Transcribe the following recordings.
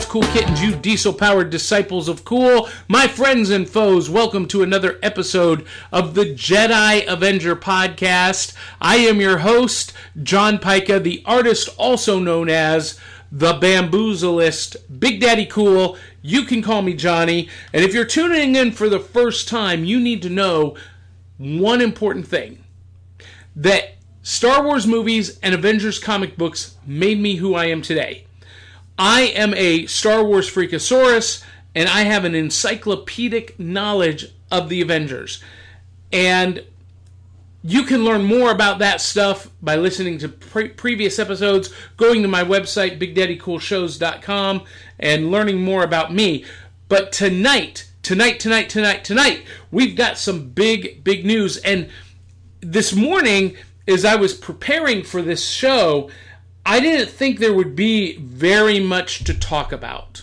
What's cool, kittens, you diesel-powered disciples of cool? My friends and foes, welcome to another episode of the Jedi Avenger podcast. I am your host, John Pica, the artist also known as the Bamboozleist, Big Daddy Cool. You can call me Johnny. And if you're tuning in for the first time, you need to know one important thing. That Star Wars movies and Avengers comic books made me who I am today. I am a Star Wars freakosaurus, and I have an encyclopedic knowledge of the Avengers. And you can learn more about that stuff by listening to previous episodes, going to my website, BigDaddyCoolShows.com, and learning more about me. But tonight, we've got some big news. And this morning, as I was preparing for this show, I didn't think there would be very much to talk about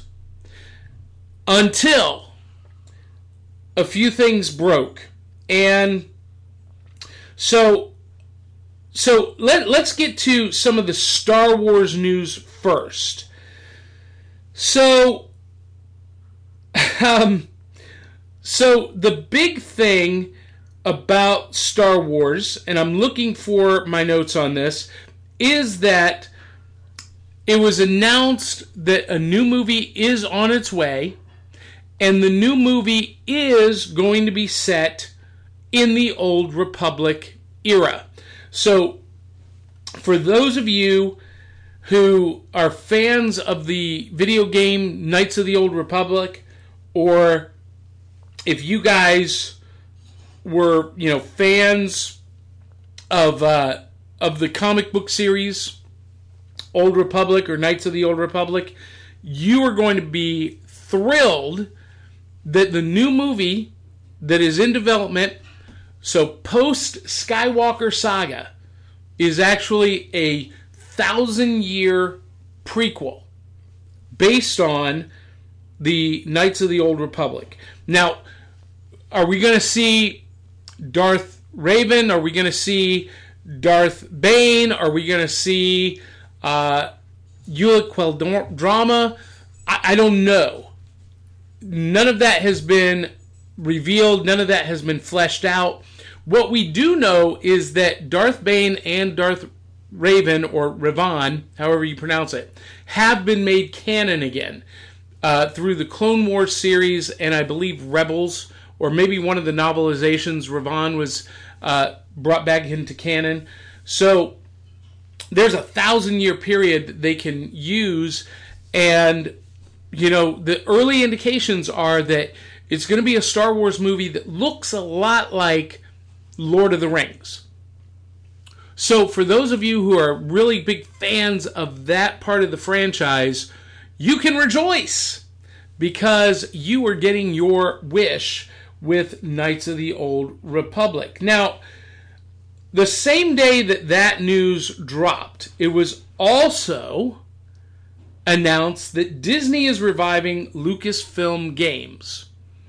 until a few things broke. And so let's get to some of the Star Wars news first. So the big thing about Star Wars, and I'm looking for my notes on this, is that it was announced that a new movie is on its way, and the new movie is going to be set in the Old Republic era. So, for those of you who are fans of the video game Knights of the Old Republic, or if you guys were, fans of the comic book series Old Republic or Knights of the Old Republic, you are going to be thrilled that the new movie that is in development, so post Skywalker Saga, is actually a 1,000-year prequel based on the Knights of the Old Republic. Now, are we going to see Darth Raven? Are we going to see Darth Bane? Are we going to see Ulic Qel-Droma? I don't know. None of that has been revealed. None of that has been fleshed out. What we do know is that Darth Bane and Darth Raven, or Revan, however you pronounce it, have been made canon again through the Clone Wars series and I believe Rebels, or maybe one of the novelizations. Revan was brought back into canon. So there's a 1,000-year period that they can use, and the early indications are that it's going to be a Star Wars movie that looks a lot like Lord of the Rings. So for those of you who are really big fans of that part of the franchise, you can rejoice because you are getting your wish with Knights of the Old Republic. Now, the same day that news dropped, it was also announced that Disney is reviving Lucasfilm Games.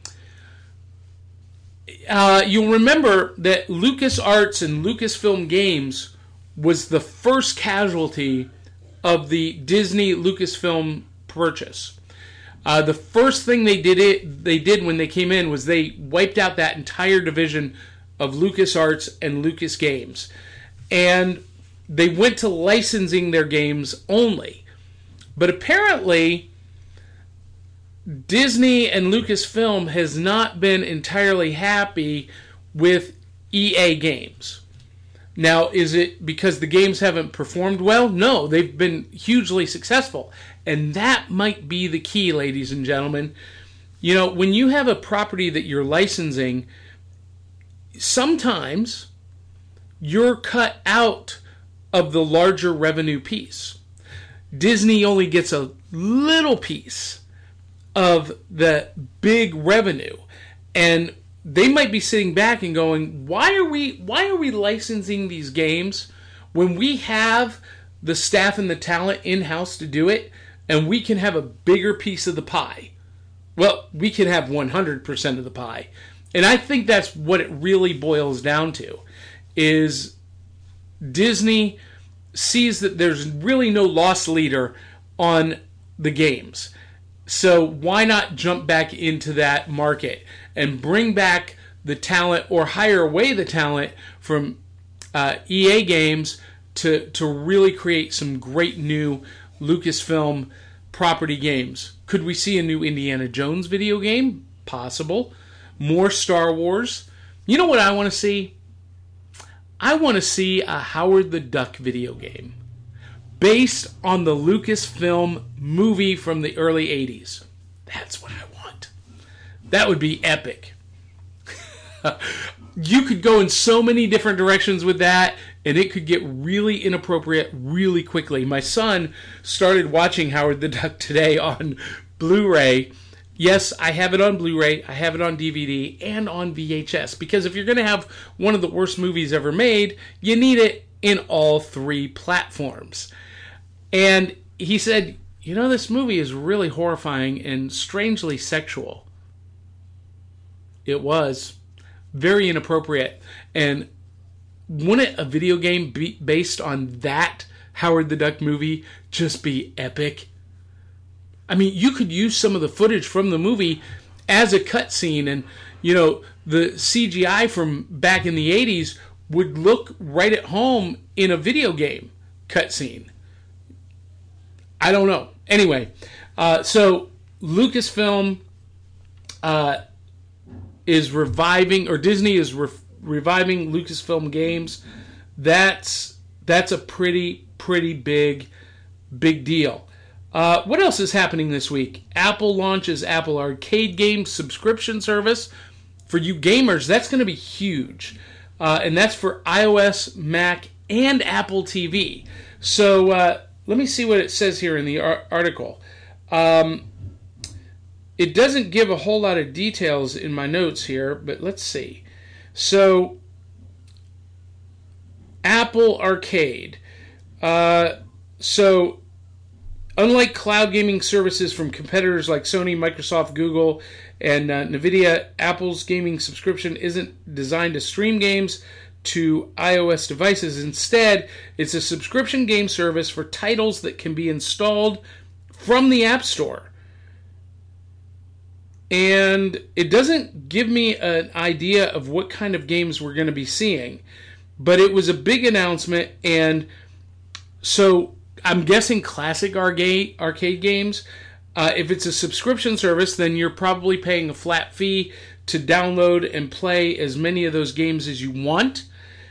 You'll remember that LucasArts and Lucasfilm Games was the first casualty of the Disney Lucasfilm purchase. The first thing they did when they came in was they wiped out that entire division of LucasArts and Lucas Games. And they went to licensing their games only. But apparently, Disney and Lucasfilm has not been entirely happy with EA games. Now, is it because the games haven't performed well? No, they've been hugely successful. And that might be the key, ladies and gentlemen. When you have a property that you're licensing, sometimes you're cut out of the larger revenue piece. Disney only gets a little piece of the big revenue, and they might be sitting back and going, why are we licensing these games when we have the staff and the talent in-house to do it, and we can have a bigger piece of the pie? Well, we can have 100% of the pie. And I think that's what it really boils down to, is Disney sees that there's really no loss leader on the games. So why not jump back into that market and bring back the talent or hire away the talent from EA Games to really create some great new Lucasfilm property games? Could we see a new Indiana Jones video game? Possible. More Star Wars. You know what I want to see? I want to see a Howard the Duck video game based on the Lucasfilm movie from the early 80s. That's what I want. That would be epic. You could go in so many different directions with that, and it could get really inappropriate really quickly. My son started watching Howard the Duck today on Blu-ray. Yes, I have it on Blu-ray, I have it on DVD, and on VHS. Because if you're going to have one of the worst movies ever made, you need it in all three platforms. And he said, you know, this movie is really horrifying and strangely sexual. It was. Very inappropriate. And wouldn't a video game based on that Howard the Duck movie just be epic? I mean, you could use some of the footage from the movie as a cutscene, and, you know, the CGI from back in the 80s would look right at home in a video game cutscene. I don't know. Anyway, so Lucasfilm is reviving, or Disney is reviving Lucasfilm games. That's a pretty big deal. What else is happening this week? Apple launches Apple Arcade Games subscription service. For you gamers, that's going to be huge. And that's for iOS, Mac, and Apple TV. So let me see what it says here in the article. It doesn't give a whole lot of details in my notes here, but let's see. So, Apple Arcade. So, unlike cloud gaming services from competitors like Sony, Microsoft, Google, and NVIDIA, Apple's gaming subscription isn't designed to stream games to iOS devices. Instead, it's a subscription game service for titles that can be installed from the App Store. And it doesn't give me an idea of what kind of games we're going to be seeing. But it was a big announcement, and so I'm guessing classic arcade games. If it's a subscription service, then you're probably paying a flat fee to download and play as many of those games as you want.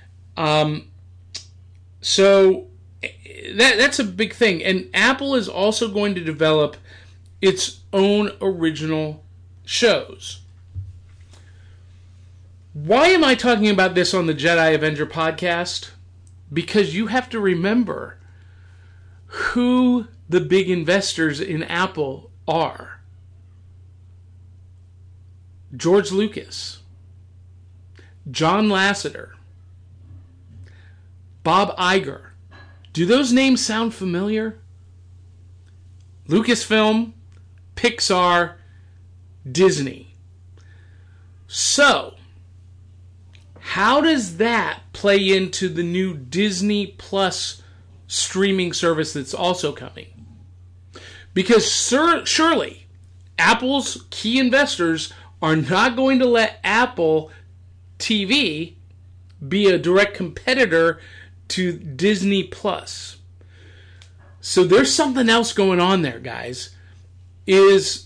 So that's a big thing. And Apple is also going to develop its own original shows. Why am I talking about this on the Jedi Avenger podcast? Because you have to remember who the big investors in Apple are. George Lucas, John Lasseter, Bob Iger. Do those names sound familiar? Lucasfilm, Pixar, Disney. So, how does that play into the new Disney Plus streaming service that's also coming? Because surely Apple's key investors are not going to let Apple TV be a direct competitor to Disney Plus. So there's something else going on there, guys. Is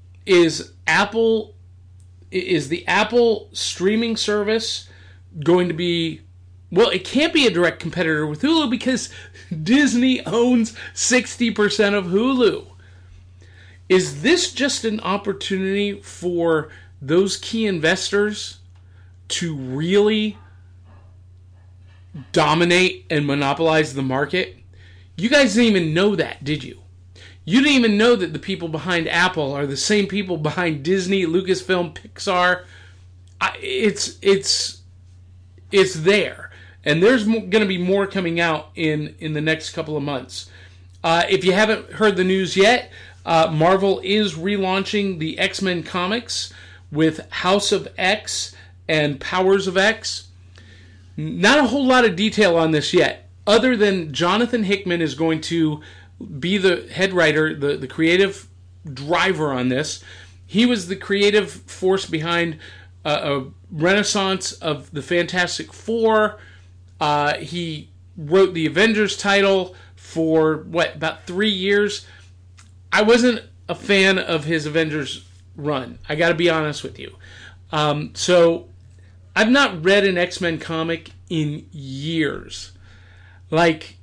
the Apple streaming service going to be... Well, it can't be a direct competitor with Hulu because Disney owns 60% of Hulu. Is this just an opportunity for those key investors to really dominate and monopolize the market? You guys didn't even know that, did you? You didn't even know that the people behind Apple are the same people behind Disney, Lucasfilm, Pixar. It's there. And there's going to be more coming out in the next couple of months. If you haven't heard the news yet, Marvel is relaunching the X-Men comics with House of X and Powers of X. Not a whole lot of detail on this yet, other than Jonathan Hickman is going to be the head writer, the creative driver on this. He was the creative force behind a renaissance of the Fantastic Four. He wrote the Avengers title for, about 3 years. I wasn't a fan of his Avengers run. I got to be honest with you. So I've not read an X-Men comic in years. Like,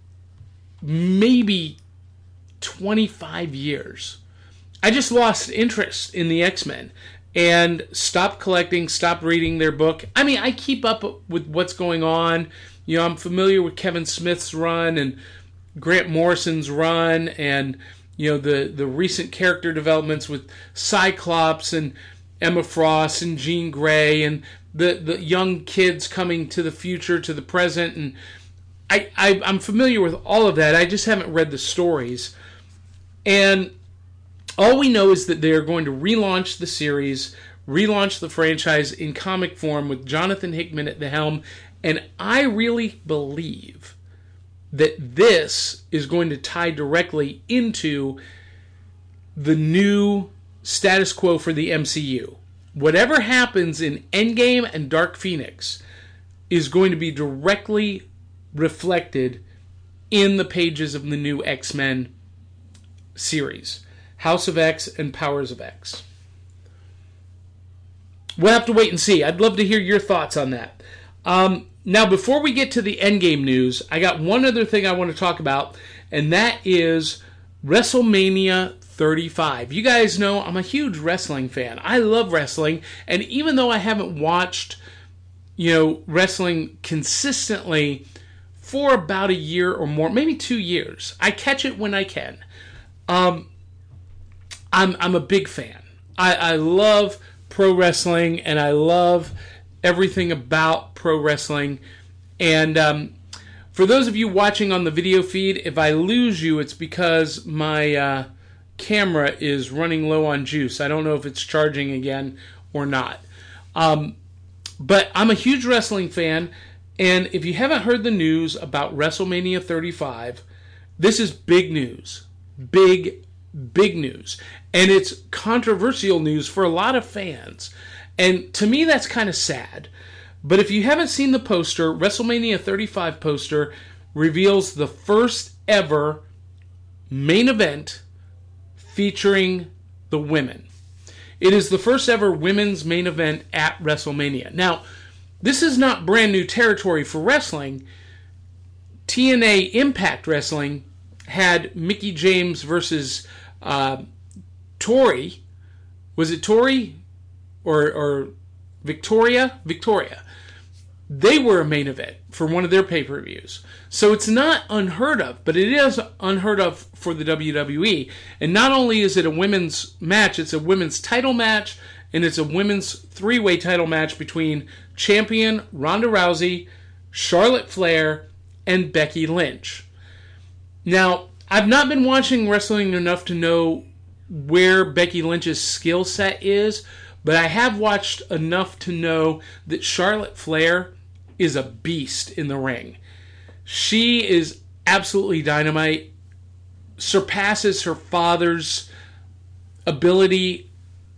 maybe 25 years. I just lost interest in the X-Men and stopped collecting, stopped reading their book. I mean, I keep up with what's going on. You know, I'm familiar with Kevin Smith's run and Grant Morrison's run and, you know, the recent character developments with Cyclops and Emma Frost and Jean Grey and the young kids coming to the future, to the present. And I'm familiar with all of that. I just haven't read the stories. And all we know is that they are going to relaunch the series, relaunch the franchise in comic form with Jonathan Hickman at the helm. And I really believe that this is going to tie directly into the new status quo for the MCU. Whatever happens in Endgame and Dark Phoenix is going to be directly reflected in the pages of the new X-Men series, House of X and Powers of X. We'll have to wait and see. I'd love to hear your thoughts on that. Now, before we get to the Endgame news, I got one other thing I want to talk about, and that is WrestleMania 35. You guys know I'm a huge wrestling fan. I love wrestling, and even though I haven't watched, wrestling consistently for about a year or more, maybe 2 years, I catch it when I can. I'm a big fan. I love pro wrestling, and I love everything about pro wrestling. And for those of you watching on the video feed, if I lose you, it's because my camera is running low on juice. I don't know if it's charging again or not. But I'm a huge wrestling fan, and if you haven't heard the news about WrestleMania 35, this is big news. Big news. And it's controversial news for a lot of fans. And to me, that's kind of sad. But if you haven't seen the poster, WrestleMania 35 poster reveals the first ever main event featuring the women. It is the first ever women's main event at WrestleMania. Now, this is not brand new territory for wrestling. TNA Impact Wrestling had Mickie James versus Tori. Was it Tori? Or Victoria? Victoria. They were a main event for one of their pay-per-views. So it's not unheard of, but it is unheard of for the WWE. And not only is it a women's match, it's a women's title match, and it's a women's three-way title match between champion Ronda Rousey, Charlotte Flair, and Becky Lynch. Now, I've not been watching wrestling enough to know where Becky Lynch's skill set is, but I have watched enough to know that Charlotte Flair is a beast in the ring. She is absolutely dynamite, surpasses her father's ability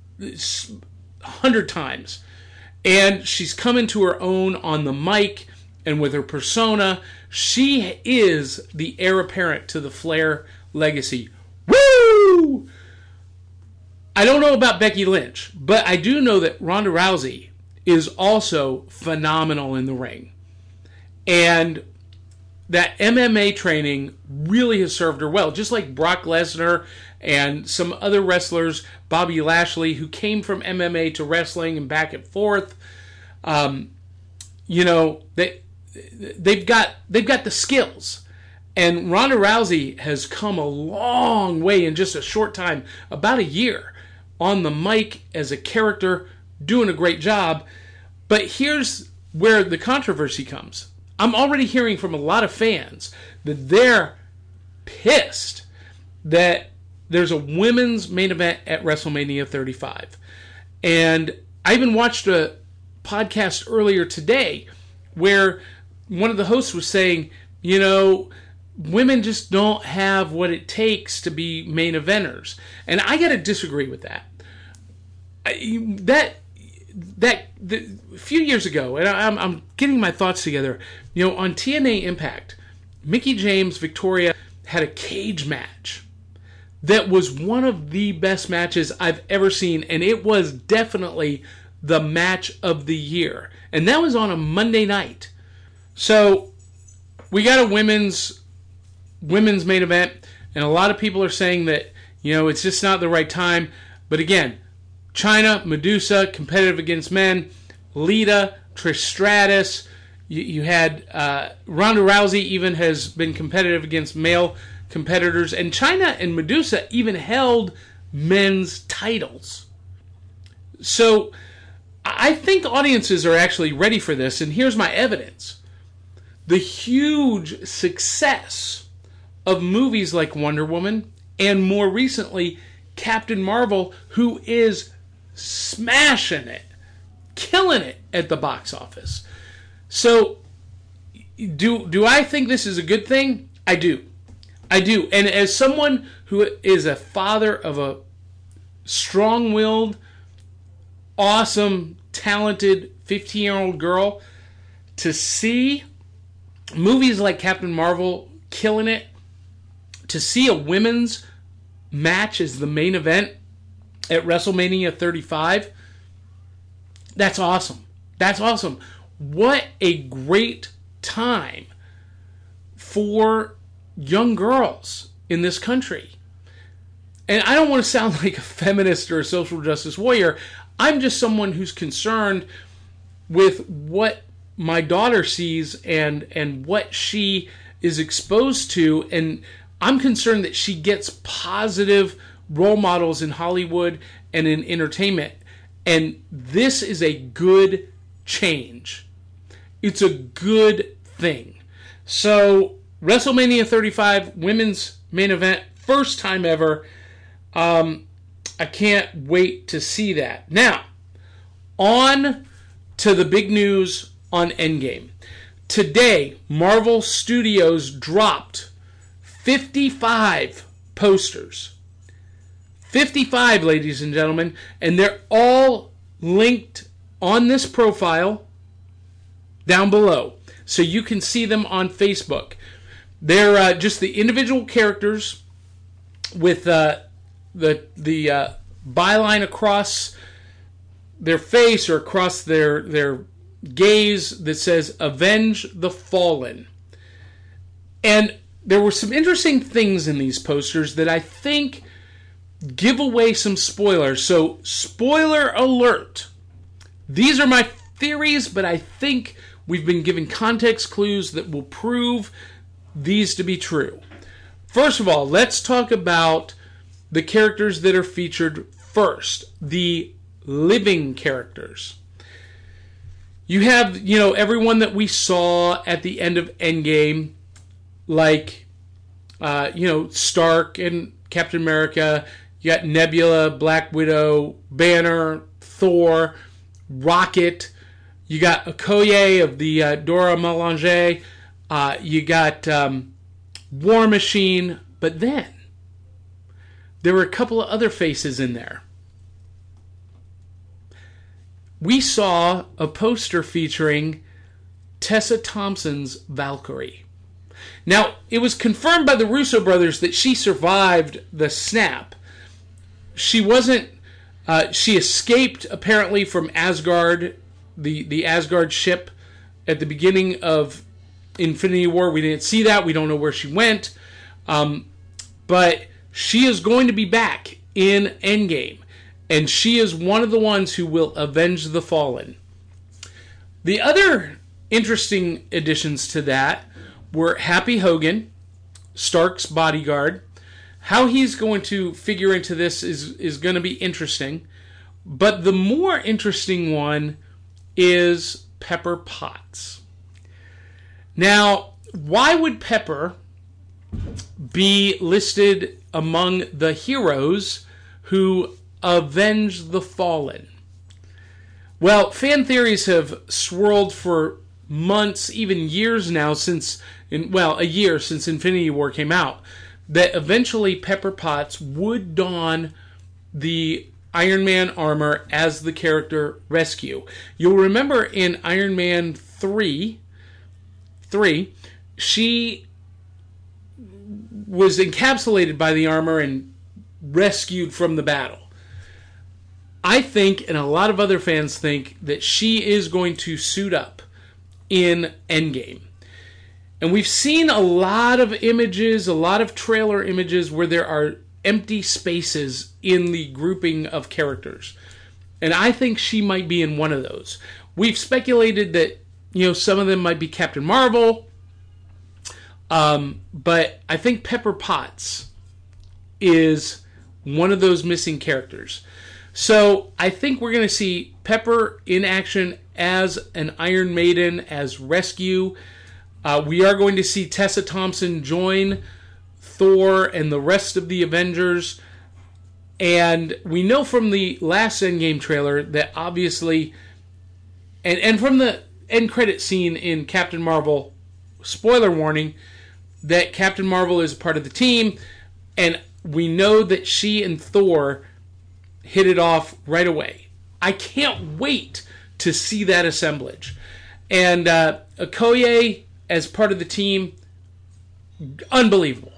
100 times. And she's come into her own on the mic and with her persona. She is the heir apparent to the Flair legacy. Woo! I don't know about Becky Lynch, but I do know that Ronda Rousey is also phenomenal in the ring. And that MMA training really has served her well, just like Brock Lesnar and some other wrestlers, Bobby Lashley, who came from MMA to wrestling and back and forth. They've got the skills. And Ronda Rousey has come a long way in just a short time, about a year, on the mic as a character, doing a great job. But here's where the controversy comes. I'm already hearing from a lot of fans that they're pissed that there's a women's main event at WrestleMania 35. And I even watched a podcast earlier today where one of the hosts was saying, women just don't have what it takes to be main eventers. And I got to disagree with that. A few years ago, and I'm getting my thoughts together, on TNA Impact, Mickie James, Victoria had a cage match that was one of the best matches I've ever seen, and it was definitely the match of the year. And that was on a Monday night. So we got a women's main event, and a lot of people are saying that, it's just not the right time. But again, Chyna, Medusa, competitive against men, Lita, Trish Stratus, you had Ronda Rousey even has been competitive against male competitors, and Chyna and Medusa even held men's titles. So I think audiences are actually ready for this, and here's my evidence. The huge success of movies like Wonder Woman, and more recently, Captain Marvel, who is smashing it, killing it at the box office. So, do I think this is a good thing? I do. And as someone who is a father of a strong-willed, awesome, talented 15-year-old girl, to see movies like Captain Marvel killing it, to see a women's match as the main event at WrestleMania 35, that's awesome. That's awesome. What a great time for young girls in this country. And I don't want to sound like a feminist or a social justice warrior. I'm just someone who's concerned with what my daughter sees and what she is exposed to. And I'm concerned that she gets positive role models in Hollywood and in entertainment. And this is a good change. It's a good thing. So, WrestleMania 35, women's main event, first time ever. I can't wait to see that. Now, on to the big news on Endgame. Today, Marvel Studios dropped 55 posters. 55, ladies and gentlemen, and they're all linked on this profile down below, so you can see them on Facebook. They're just the individual characters with the byline across their face or across their gaze that says "Avenge the Fallen." And there were some interesting things in these posters that I think give away some spoilers. So, spoiler alert. These are my theories, but I think we've been given context clues that will prove these to be true. First of all, let's talk about the characters that are featured first. The living characters. You have, everyone that we saw at the end of Endgame, like, Stark and Captain America. You got Nebula, Black Widow, Banner, Thor, Rocket. You got Okoye of the Dora Milaje. You got War Machine. But then, there were a couple of other faces in there. We saw a poster featuring Tessa Thompson's Valkyrie. Now, it was confirmed by the Russo brothers that she survived the snap. She wasn't... she escaped, apparently, from Asgard, the Asgard ship, at the beginning of Infinity War. We didn't see that. We don't know where she went. But she is going to be back in Endgame. And she is one of the ones who will avenge the fallen. The other interesting additions to that were Happy Hogan, Stark's bodyguard. How he's going to figure into this is going to be interesting. But the more interesting one is Pepper Potts. Now, why would Pepper be listed among the heroes who avenge the fallen? Well, fan theories have swirled for months, even years now a year since Infinity War came out, that eventually Pepper Potts would don the Iron Man armor as the character Rescue. You'll remember in Iron Man 3, she was encapsulated by the armor and rescued from the battle. I think, and a lot of other fans think, that she is going to suit up in Endgame. And we've seen a lot of images, a lot of trailer images where there are empty spaces in the grouping of characters. And I think she might be in one of those. We've speculated that, some of them might be Captain Marvel. But I think Pepper Potts is one of those missing characters. So I think we're going to see Pepper in action as an Iron Maiden, as Rescue. We are going to see Tessa Thompson join Thor and the rest of the Avengers. And we know from the last Endgame trailer that obviously, and from the end credit scene in Captain Marvel, spoiler warning, that Captain Marvel is part of the team. And we know that she and Thor hit it off right away. I can't wait to see that assemblage. And Okoye as part of the team, unbelievable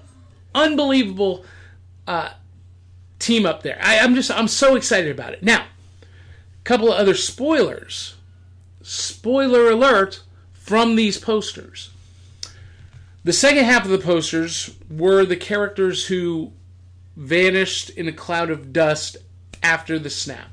team up there. I'm so excited about it. Now, a couple of other spoilers. Spoiler alert from these posters. The second half of the posters were the characters who vanished in a cloud of dust after the snap.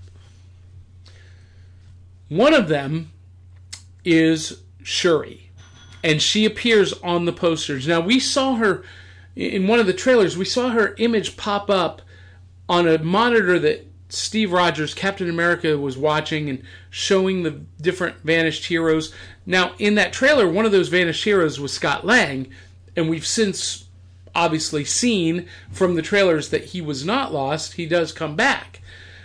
One of them is Shuri, and she appears on the posters. Now, we saw her in one of the trailers. We saw her image pop up on a monitor that Steve Rogers, Captain America, was watching and showing the different vanished heroes. Now, in that trailer, one of those vanished heroes was Scott Lang, and we've since obviously seen from the trailers that he was not lost. He does come back.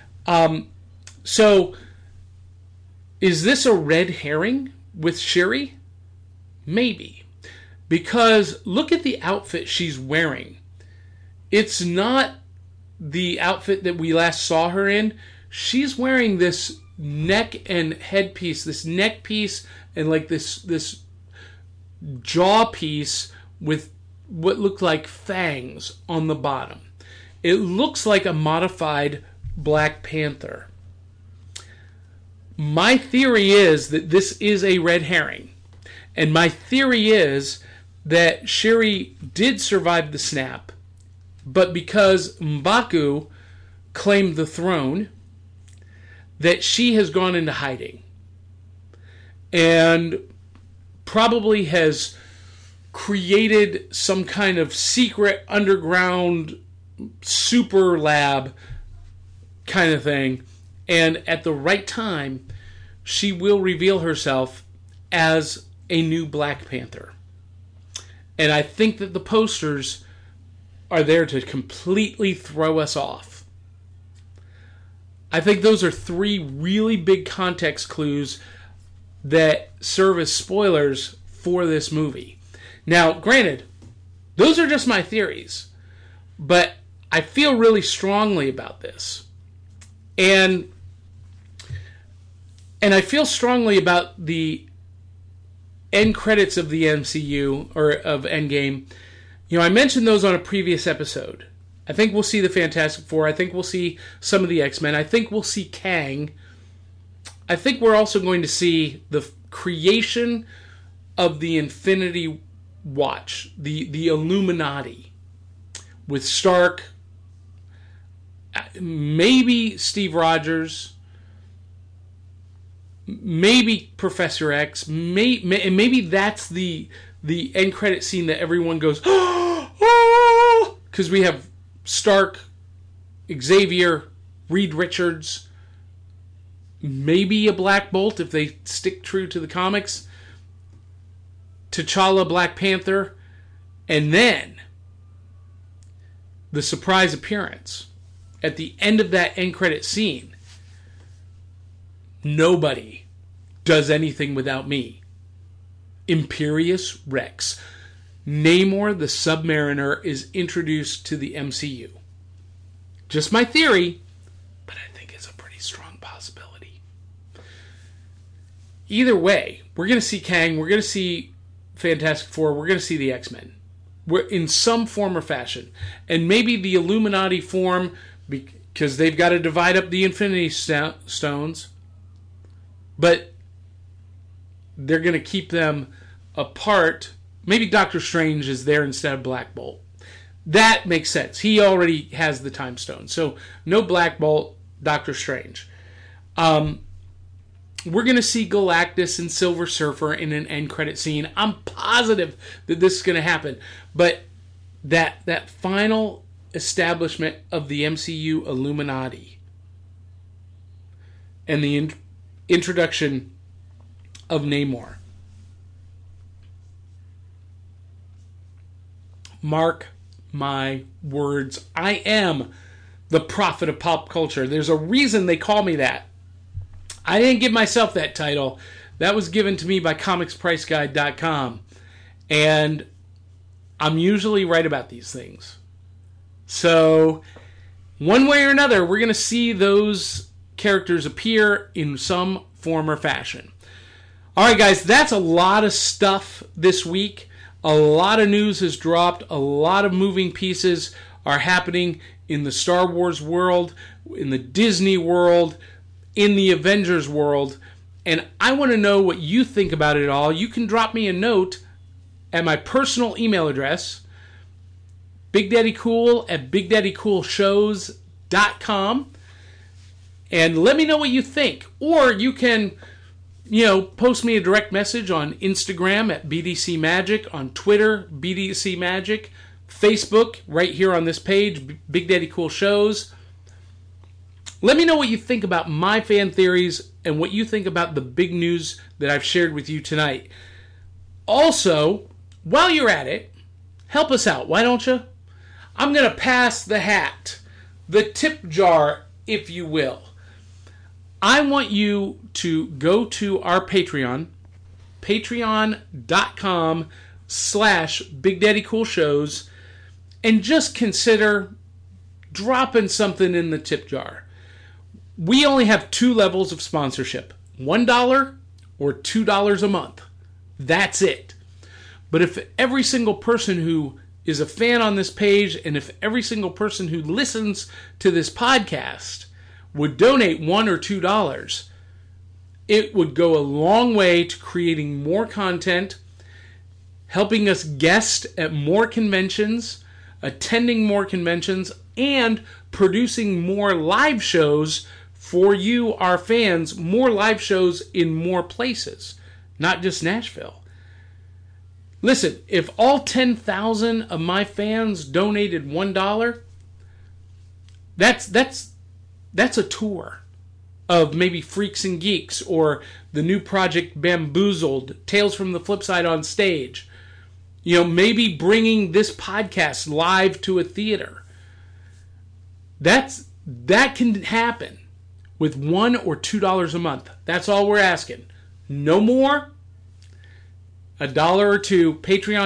So, is this a red herring with Shuri? Maybe. Because look at the outfit she's wearing. It's not the outfit that we last saw her in. She's wearing this neck and headpiece, this neck piece and like this jaw piece with what look like fangs on the bottom. It looks like a modified Black Panther. My theory is that this is a red herring. And my theory is that Shuri did survive the snap, but because M'Baku claimed the throne, that she has gone into hiding. And probably has created some kind of secret underground super lab kind of thing. And at the right time, she will reveal herself as a new Black Panther. And I think that the posters are there to completely throw us off. I think those are three really big context clues that serve as spoilers for this movie. Now, granted, those are just my theories, but I feel really strongly about this. And I feel strongly about the end credits of the MCU, or of Endgame. I mentioned those on a previous episode. I think we'll see the Fantastic Four. I think we'll see some of the X-Men. I think we'll see Kang. I think we're also going to see the creation of the Infinity Watch, the Illuminati, with Stark, maybe Steve Rogers, maybe Professor X, maybe that's the end credit scene that everyone goes, oh, because we have Stark, Xavier, Reed Richards, maybe a Black Bolt if they stick true to the comics, T'Challa, Black Panther, and then the surprise appearance at the end of that end credit scene. Nobody does anything without me. Imperious Rex. Namor the Submariner is introduced to the MCU. Just my theory, but I think it's a pretty strong possibility. Either way, we're going to see Kang, we're going to see Fantastic Four, we're going to see the X-Men. We're in some form or fashion. And maybe the Illuminati form, because they've got to divide up the Infinity Stones, but they're going to keep them apart. Maybe Doctor Strange is there instead of Black Bolt. That makes sense. He already has the Time Stone. So no Black Bolt, Doctor Strange. We're going to see Galactus and Silver Surfer in an end credit scene. I'm positive that this is going to happen. But that final establishment of the MCU Illuminati and the introduction of Namor. Mark my words. I am the prophet of pop culture. There's a reason they call me that. I didn't give myself that title. That was given to me by comicspriceguide.com. And I'm usually right about these things. So, one way or another, we're going to see those characters appear in some form or fashion. Alright guys, that's a lot of stuff this week. A lot of news has dropped. A lot of moving pieces are happening in the Star Wars world, in the Disney world, in the Avengers world. And I want to know what you think about it all. You can drop me a note at my personal email address, BigDaddyCool@BigDaddyCoolShows.com, and let me know what you think. Or you can, post me a direct message on Instagram at BDC Magic, on Twitter, BDC Magic, Facebook, right here on this page, Big Daddy Cool Shows. Let me know what you think about my fan theories and what you think about the big news that I've shared with you tonight. Also, while you're at it, help us out, why don't you? I'm going to pass the hat, the tip jar, if you will. I want you to go to our Patreon, patreon.com/BigDaddyCoolShows, and just consider dropping something in the tip jar. We only have 2 levels of sponsorship, $1 or $2 a month. That's it. But if every single person who is a fan on this page, and if every single person who listens to this podcast would donate $1 or $2, it would go a long way to creating more content, helping us guest at more conventions, attending more conventions, and producing more live shows for you, our fans, more live shows in more places, not just Nashville. Listen, if all 10,000 of my fans donated $1, that's a tour of maybe Freaks and Geeks or the new project Bamboozled, Tales from the Flipside on stage. Maybe bringing this podcast live to a theater. That can happen with $1 or $2 a month. That's all we're asking. No more. $1 or $2,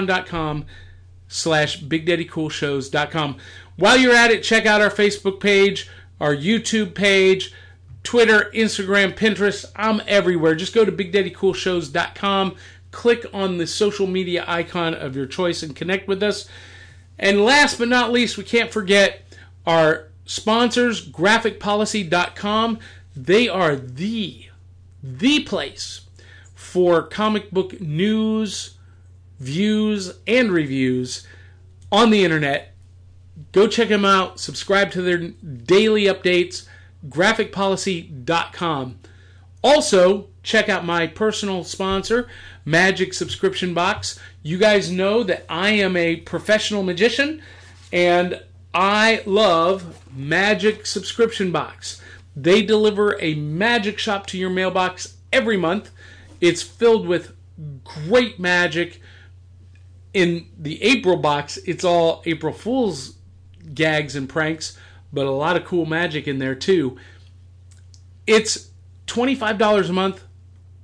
patreon.com/BigDaddyCoolShows.com. While you're at it, check out our Facebook page, our YouTube page, Twitter, Instagram, Pinterest. I'm everywhere. Just go to BigDaddyCoolShows.com, click on the social media icon of your choice, and connect with us. And last but not least, we can't forget our sponsors, GraphicPolicy.com. They are the place for comic book news, views, and reviews on the internet. Go check them out. Subscribe to their daily updates, GraphicPolicy.com. Also, check out my personal sponsor, Magic Subscription Box. You guys know that I am a professional magician, and I love Magic Subscription Box. They deliver a magic shop to your mailbox every month. It's filled with great magic. In the April box, it's all April Fool's gags and pranks, but a lot of cool magic in there too. It's $25 a month,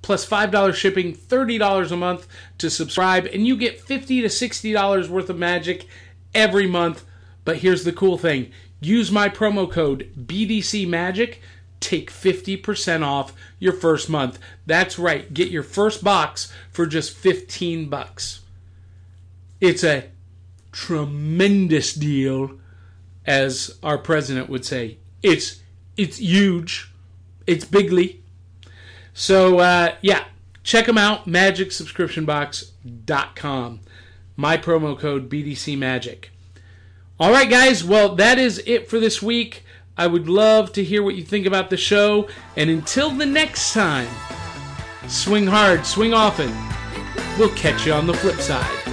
plus $5 shipping, $30 a month to subscribe, and you get $50 to $60 worth of magic every month. But here's the cool thing. Use my promo code BDC Magic. Take 50% off your first month. That's right. Get your first box for just $15. It's a tremendous deal, as our president would say. It's huge. It's bigly. So, check them out. MagicSubscriptionBox.com. My promo code BDC Magic. All right, guys. Well, that is it for this week. I would love to hear what you think about the show. And until the next time, swing hard, swing often. We'll catch you on the flip side.